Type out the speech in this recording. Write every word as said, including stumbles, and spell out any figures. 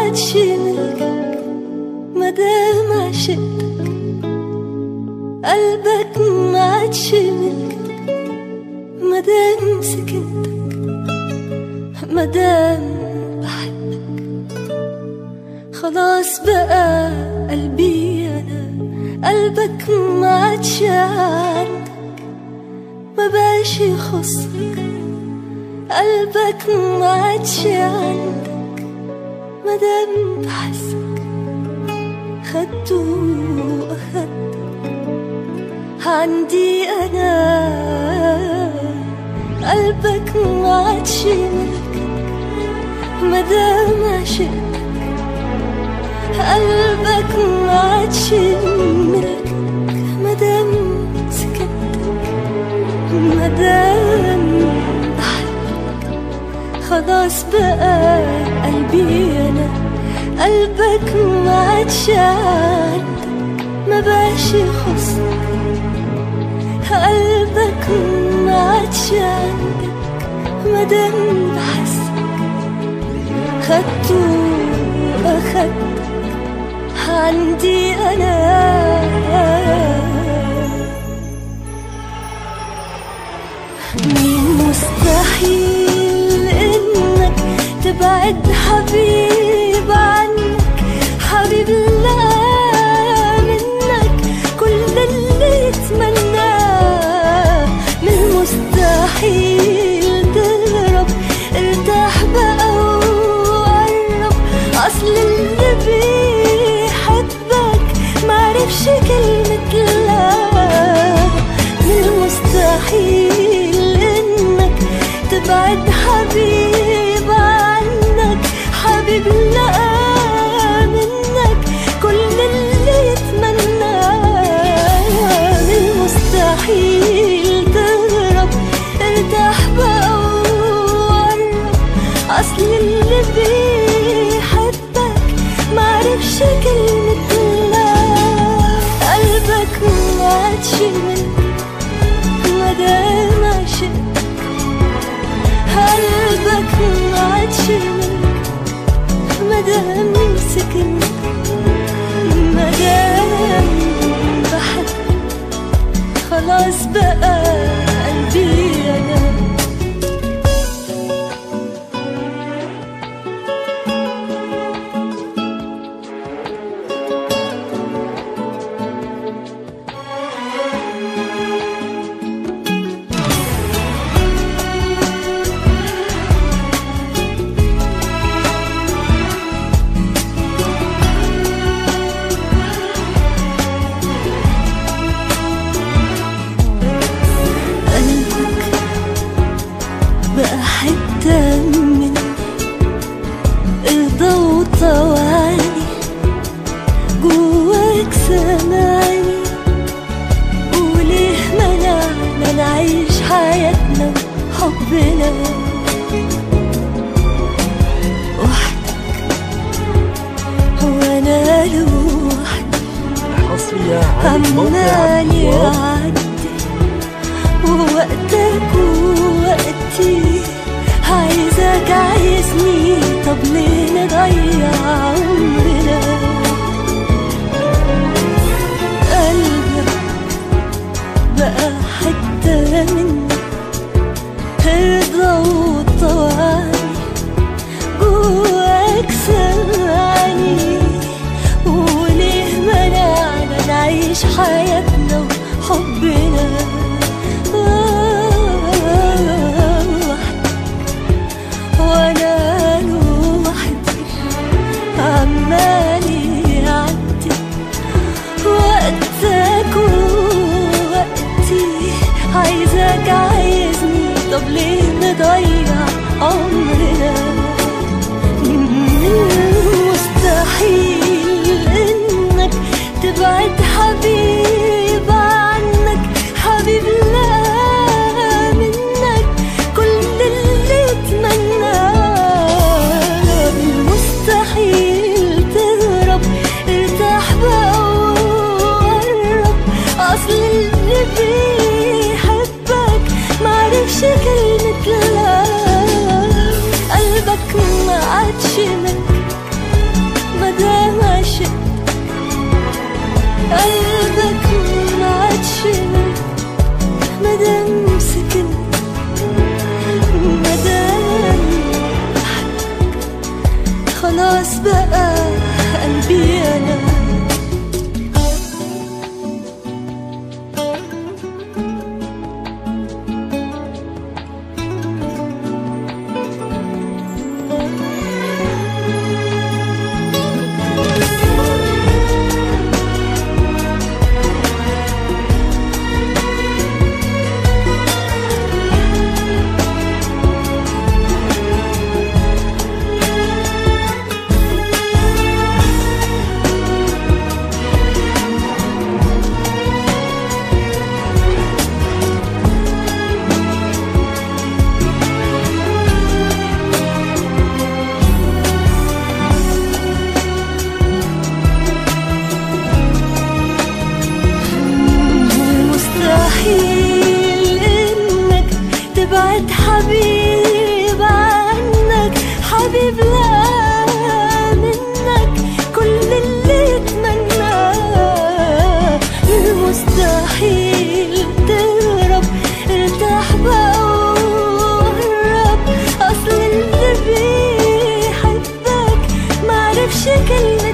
عادش ملك مادام عشقتك، قلبك ما عادش ملك مادام سكنتك، مادام بحبك خلاص بقى قلبي أنا، قلبك ما عادش عندك ما بقاش يخصك، قلبك ما عادش عندك مادام بحسك، خدته وأخدتك عندي أنا، قلبك ما عادش ملك مادام عشقتك، قلبك ما عادش ملك مادام سكنتك، مادام بحبك خلاص بقى قلبي أنا، قلبك ما عادش عندك ما بقاش يخصك، قلبك ما عادش عندك مادام بحسك، خدته أخدتك عندي أنا. مين مستحيل إنك تبعد حبيب عنك، حبيب لا منك كل اللي يتمناه، من مستحيل تهرب، ارتاح بقى وقرب، أصل اللي بيحبك معرفش كلمة لا، من المستحيل إنك تبعد حبيب عنك، حبيب لا منك كل اللي يتمناه، من المستحيل تهرب، ارتاح بقى وقرب، أصل اللي بيحبك معرفش كلمة لا، قلبك ما عادش ملك مادام عشقتك، قلبك ما عادش ملك مادام سكنتك، مادام بحبك خلاص بقى قلبي أنا. بقى حتة مني رضا وطوعني، جواك سامعني، وليه منعنا نعيش حياتنا وحبنا وحدك وانا لوحدي، عمال يعدي ووقتك ووقتي، عايزك عايزني، طب ليه نضيع عمرنا، قلبك بقى حتة مني رضا وطوعني، جواك سامعني، وليه منعنا نعيش حياتنا وحبنا وانا لوحدي، عمال يعدي وقتك ووقتي، عايزك عايزني، طب ليه نضيع عمرنا، مستحيل انك تبعد حبيب عنك، حبيب لا منك كل اللي يتمناه، مستحيل تهرب، ارتاح بقى وقرب، اصل اللي بيحبك معرفش كلمة لا، قلبك ما عادش ملك بقى قلبي أنا. مستحيل إنك تبعد حبيب عنك، حبيب لا منك كل اللي اتمناه. مستحيل تهرب، ارتاح بقى وقرب، أصل اللي بيحبك معرفش كلمة